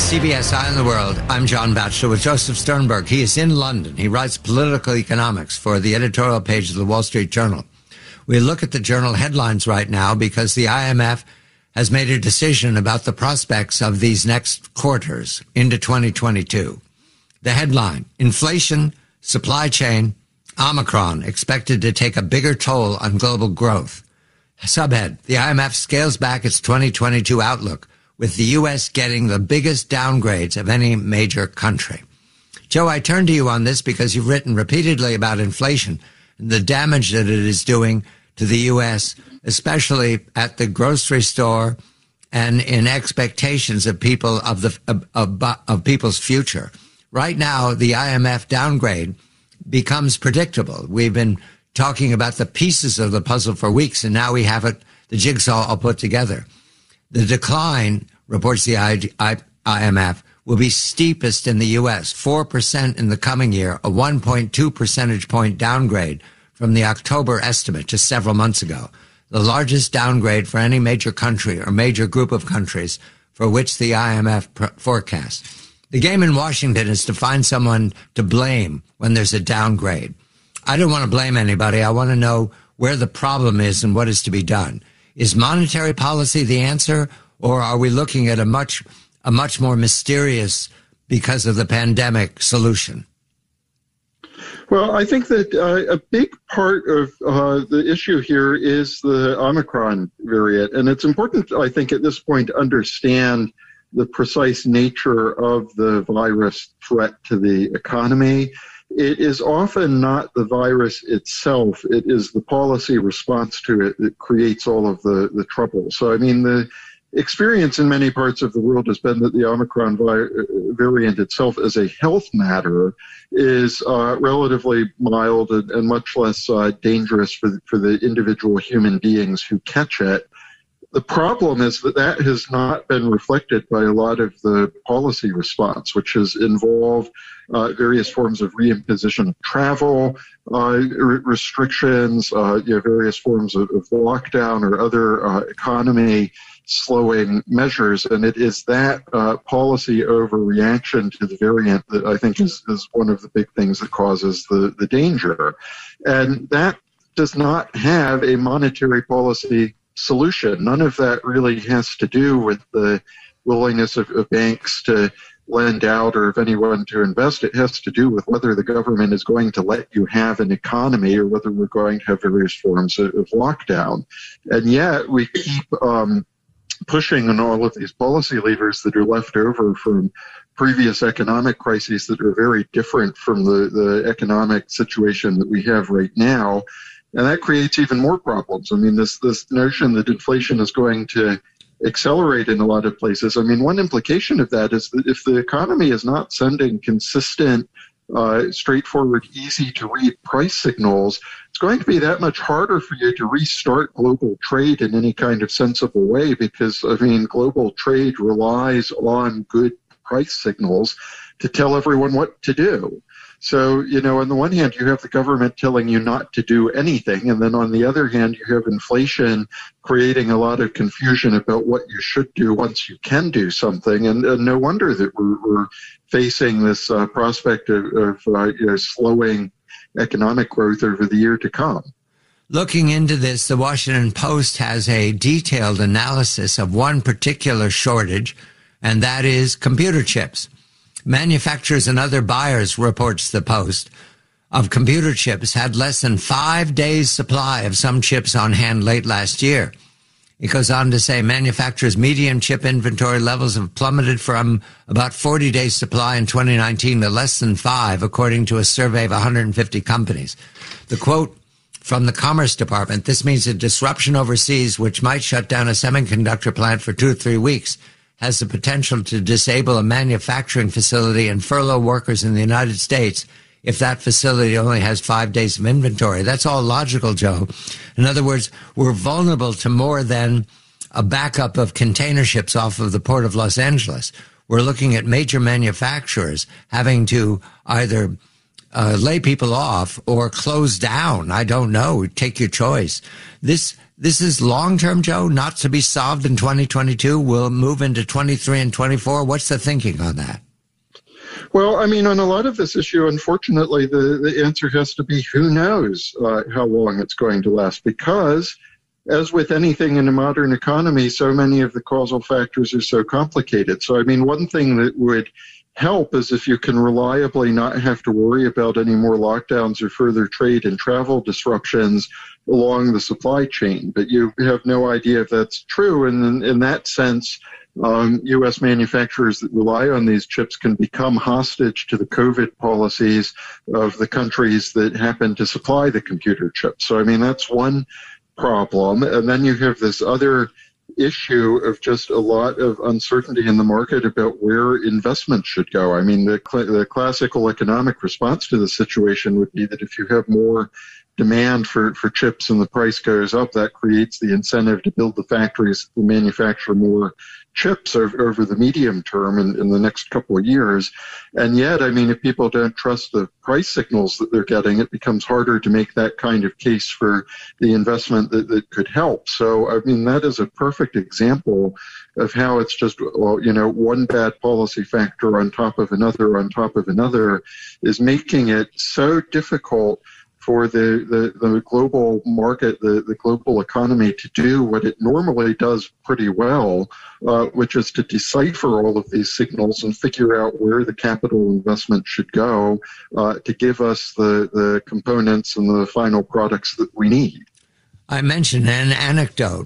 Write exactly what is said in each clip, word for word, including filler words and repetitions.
C B S Eye on the World. I'm John Batchelor with Joseph Sternberg. He is in London. He writes political economics for the editorial page of the Wall Street Journal. We look at the journal headlines right now because the I M F has made a decision about the prospects of these next quarters into twenty twenty-two. The headline, inflation, supply chain, Omicron expected to take a bigger toll on global growth. Subhead, the I M F scales back its twenty twenty-two outlook, with the U S getting the biggest downgrades of any major country. Joe, I turn to you on this because you've written repeatedly about inflation and the damage that it is doing to the U S, especially at the grocery store and in expectations of people of the of, of, of people's future. Right now, the I M F downgrade becomes predictable. We've been talking about the pieces of the puzzle for weeks, and now we have it, the jigsaw all put together. The decline, reports the I M F, will be steepest in the U S, four percent in the coming year, a one point two percentage point downgrade from the October estimate just several months ago, the largest downgrade for any major country or major group of countries for which the I M F pr- forecasts. The game in Washington is to find someone to blame when there's a downgrade. I don't want to blame anybody. I want to know where the problem is and what is to be done. Is monetary policy the answer, or are we looking at a much, a much more mysterious, because of the pandemic, solution? Well, I think that uh, a big part of uh, the issue here is the Omicron variant. And it's important, I think, at this point to understand the precise nature of the virus threat to the economy. It is often not the virus itself. It is the policy response to it that creates all of the, the trouble. So, I mean, the experience in many parts of the world has been that the Omicron vi- variant itself as a health matter is uh, relatively mild and, and much less uh, dangerous for the, for the individual human beings who catch it. The problem is that that has not been reflected by a lot of the policy response, which has involved uh, various forms of reimposition of travel uh, re- restrictions, uh, you know, various forms of, of lockdown or other uh, economy slowing measures. And it is that uh, policy overreaction to the variant that I think is, is one of the big things that causes the, the danger. And that does not have a monetary policy solution. None of that really has to do with the willingness of, of banks to lend out or of anyone to invest. It has to do with whether the government is going to let you have an economy or whether we're going to have various forms of, of lockdown. And yet we keep um, pushing on all of these policy levers that are left over from previous economic crises that are very different from the, the economic situation that we have right now. And that creates even more problems. I mean, this, this notion that inflation is going to accelerate in a lot of places. I mean, one implication of that is that if the economy is not sending consistent, uh, straightforward, easy to read price signals, it's going to be that much harder for you to restart global trade in any kind of sensible way because, I mean, global trade relies on good price signals to tell everyone what to do. So, you know, on the one hand, you have the government telling you not to do anything. And then on the other hand, you have inflation creating a lot of confusion about what you should do once you can do something. And, and no wonder that we're, we're facing this uh, prospect of, of uh, you know, slowing economic growth over the year to come. Looking into this, the Washington Post has a detailed analysis of one particular shortage, and that is computer chips. Manufacturers and other buyers, reports the Post, of computer chips had less than five days' supply of some chips on hand late last year. It goes on to say manufacturers' median chip inventory levels have plummeted from about forty days' supply in twenty nineteen to less than five, according to a survey of one hundred fifty companies. The quote from the Commerce Department, this means a disruption overseas which might shut down a semiconductor plant for two or three weeks has the potential to disable a manufacturing facility and furlough workers in the United States if that facility only has five days of inventory. That's all logical, Joe. In other words, we're vulnerable to more than a backup of container ships off of the port of Los Angeles. We're looking at major manufacturers having to either uh, lay people off or close down. I don't know. Take your choice. This this is long-term, Joe, not to be solved in twenty twenty-two. We'll move into twenty-three and twenty-four. What's the thinking on that? Well, I mean, on a lot of this issue, unfortunately, the, the answer has to be who knows uh, how long it's going to last, because as with anything in a modern economy, so many of the causal factors are so complicated. So, I mean, one thing that would help is if you can reliably not have to worry about any more lockdowns or further trade and travel disruptions along the supply chain. But you have no idea if that's true. And in, in that sense, um, U S manufacturers that rely on these chips can become hostage to the COVID policies of the countries that happen to supply the computer chips. So, I mean, that's one problem. And then you have this other issue of just a lot of uncertainty in the market about where investment should go. I mean, the, cl- the classical economic response to the situation would be that if you have more demand for, for chips and the price goes up, that creates the incentive to build the factories to manufacture more chips over, over the medium term in, in the next couple of years. And yet, I mean, if people don't trust the price signals that they're getting, it becomes harder to make that kind of case for the investment that, that could help. So, I mean, that is a perfect example of how it's just, well, you know, one bad policy factor on top of another on top of another is making it so difficult for the, the, the global market, the, the global economy to do what it normally does pretty well, uh, which is to decipher all of these signals and figure out where the capital investment should go uh, to give us the, the components and the final products that we need. I mentioned an anecdote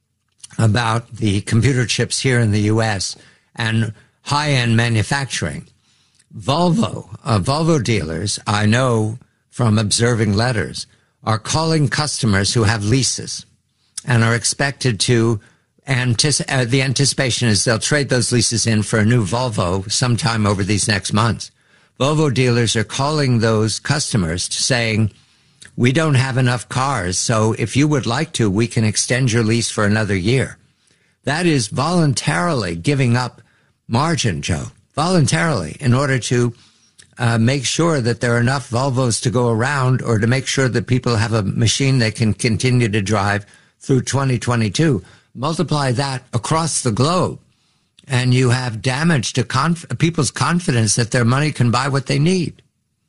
about the computer chips here in the U S and high-end manufacturing. Volvo, uh, Volvo dealers, I know from observing letters, are calling customers who have leases and are expected to, antici- uh, the anticipation is they'll trade those leases in for a new Volvo sometime over these next months. Volvo dealers are calling those customers saying, we don't have enough cars, so if you would like to, we can extend your lease for another year. That is voluntarily giving up margin, Joe, voluntarily, in order to Uh, make sure that there are enough Volvos to go around, or to make sure that people have a machine they can continue to drive through twenty twenty-two. Multiply that across the globe, and you have damage to conf- people's confidence that their money can buy what they need.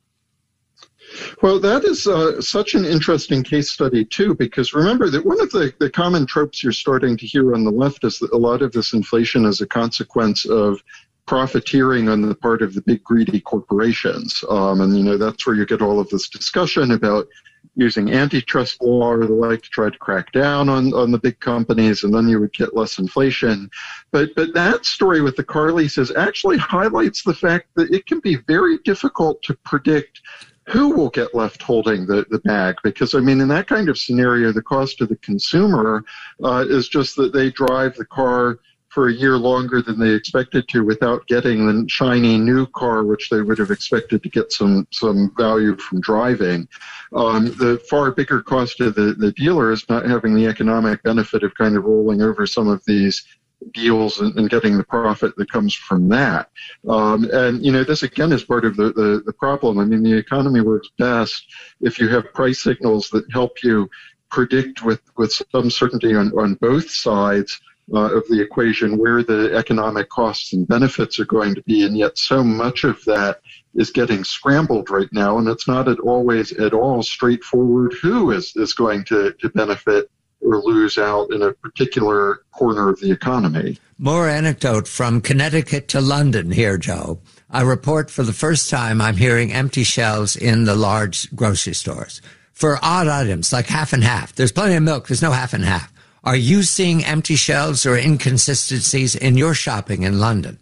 Well, that is uh, such an interesting case study, too, because remember that one of the, the common tropes you're starting to hear on the left is that a lot of this inflation is a consequence of profiteering on the part of the big greedy corporations. Um, and, you know, that's where you get all of this discussion about using antitrust law or the like to try to crack down on, on the big companies, and then you would get less inflation. But, but that story with the car leases actually highlights the fact that it can be very difficult to predict who will get left holding the, the bag. Because, I mean, in that kind of scenario, the cost to the consumer uh, is just that they drive the car for a year longer than they expected to without getting the shiny new car, which they would have expected to get some, some value from driving. Um, the far bigger cost to the, the dealer is not having the economic benefit of kind of rolling over some of these deals and, and getting the profit that comes from that. Um, and, you know, this again is part of the, the, the problem. I mean, the economy works best if you have price signals that help you predict with, with some certainty on, on both sides Uh, of the equation where the economic costs and benefits are going to be, and yet so much of that is getting scrambled right now, and it's not at always at all straightforward who is, is going to, to benefit or lose out in a particular corner of the economy. More anecdote from Connecticut to London here, Joe. I report for the first time I'm hearing empty shelves in the large grocery stores for odd items like half and half. There's plenty of milk. There's no half and half. Are you seeing empty shelves or inconsistencies in your shopping in London?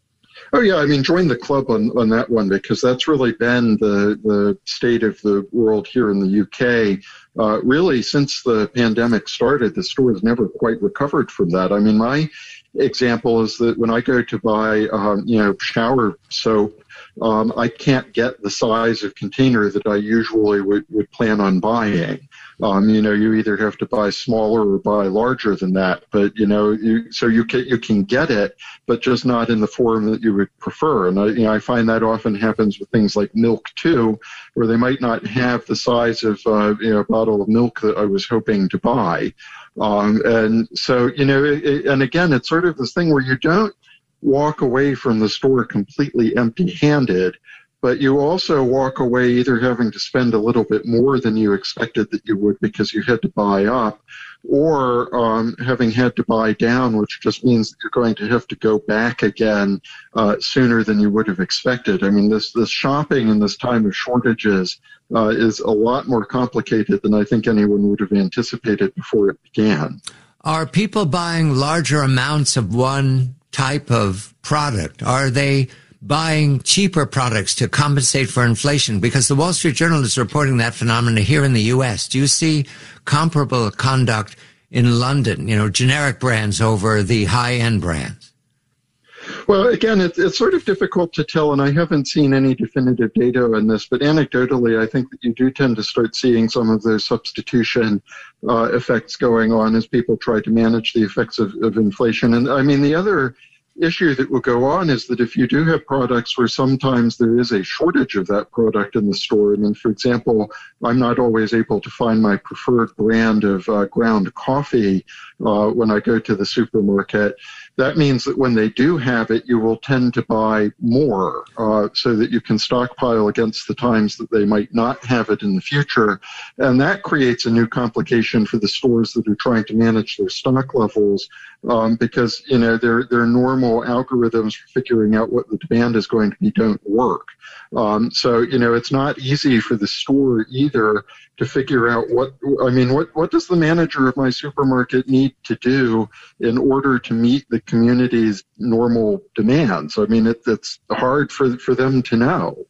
Oh, yeah. I mean, join the club on, on that one, because that's really been the, the state of the world here in the U K. Uh, really, since the pandemic started, the store has never quite recovered from that. I mean, my example is that when I go to buy, um, you know, shower soap, um, I can't get the size of container that I usually would, would plan on buying. Um, you know, you either have to buy smaller or buy larger than that, but, you know, you, so you can, you can get it, but just not in the form that you would prefer. And I, you know, I find that often happens with things like milk too, where they might not have the size of, uh, you know, a bottle of milk that I was hoping to buy. Um, and so, you know, it, and again, it's sort of this thing where you don't walk away from the store completely empty-handed, but you also walk away either having to spend a little bit more than you expected that you would because you had to buy up, or um, having had to buy down, which just means that you're going to have to go back again uh, sooner than you would have expected. I mean, this this shopping in this time of shortages uh, is a lot more complicated than I think anyone would have anticipated before it began. Are people buying larger amounts of one type of product? Are they buying cheaper products to compensate for inflation? Because the Wall Street Journal is reporting that phenomena here in the U S. Do you see comparable conduct in London, you know, generic brands over the high-end brands? Well, again, it, it's sort of difficult to tell, and I haven't seen any definitive data on this, but anecdotally, I think that you do tend to start seeing some of those substitution uh, effects going on as people try to manage the effects of, of inflation. And I mean, the other issue that will go on is that if you do have products where sometimes there is a shortage of that product in the store, I mean, for example, I'm not always able to find my preferred brand of uh, ground coffee uh, when I go to the supermarket. That means that when they do have it, you will tend to buy more uh, so that you can stockpile against the times that they might not have it in the future. And that creates a new complication for the stores that are trying to manage their stock levels um, because, you know, their, their normal algorithms for figuring out what the demand is going to be don't work. Um, so, you know, it's not easy for the store either to figure out what, I mean, what, what does the manager of my supermarket need to do in order to meet the community's normal demands? I mean, it, it's hard for, for them to know.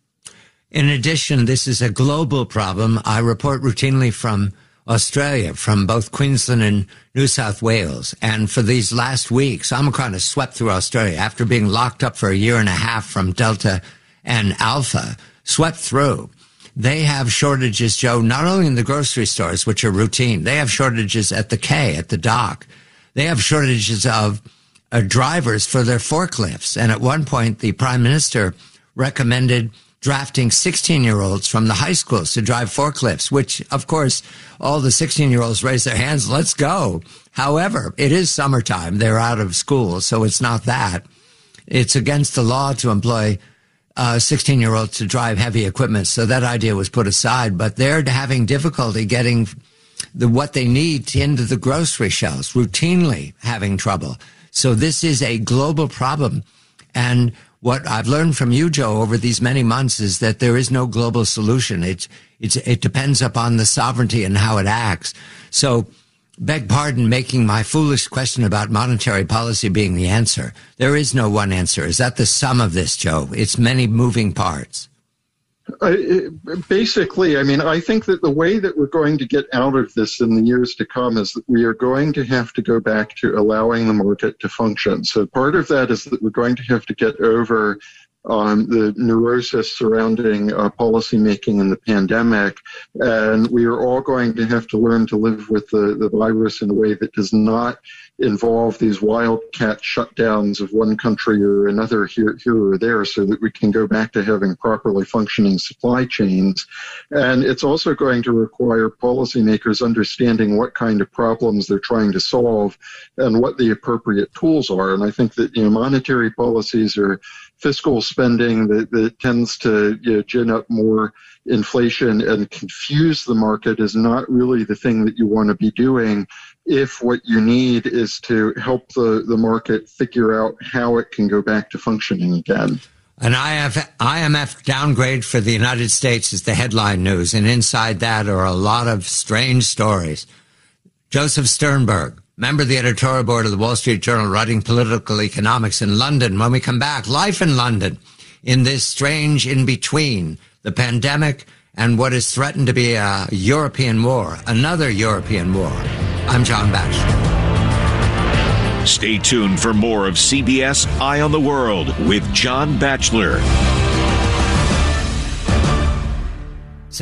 In addition, this is a global problem. I report routinely from Australia, from both Queensland and New South Wales. And for these last weeks, Omicron has swept through Australia after being locked up for a year and a half from Delta and Alpha, swept through. They have shortages, Joe, not only in the grocery stores, which are routine. They have shortages at the K, at the dock. They have shortages of uh, drivers for their forklifts. And at one point, the Prime Minister recommended drafting sixteen-year-olds from the high schools to drive forklifts, which, of course, all the sixteen-year-olds raise their hands, let's go. However, it is summertime. They're out of school, so it's not that. It's against the law to employ uh, sixteen-year-olds to drive heavy equipment, so that idea was put aside. But they're having difficulty getting the what they need into the grocery shelves, routinely having trouble. So this is a global problem. And what I've learned from you, Joe, over these many months is that there is no global solution. It's, it's, it depends upon the sovereignty and how it acts. So, beg pardon making my foolish question about monetary policy being the answer. There is no one answer. Is that the sum of this, Joe? It's many moving parts. Uh, it, basically, I mean, I think that the way that we're going to get out of this in the years to come is that we are going to have to go back to allowing the market to function. So part of that is that we're going to have to get over um, the neurosis surrounding uh, policymaking in the pandemic, and we are all going to have to learn to live with the, the virus in a way that does not involve these wildcat shutdowns of one country or another here, here or there, so that we can go back to having properly functioning supply chains. And it's also going to require policymakers understanding what kind of problems they're trying to solve and what the appropriate tools are. And I think that, you know, monetary policies are fiscal spending that, that tends to, you know, gin up more inflation and confuse the market is not really the thing that you want to be doing if what you need is to help the, the market figure out how it can go back to functioning again. An I M F downgrade for the United States is the headline news, and inside that are a lot of strange stories. Joseph Sternberg, member of the editorial board of the Wall Street Journal, writing political economics in London. When we come back, life in London in this strange in-between, the pandemic and what is threatened to be a European war, another European war. I'm John Batchelor. Stay tuned for more of C B S Eye on the World with John Batchelor.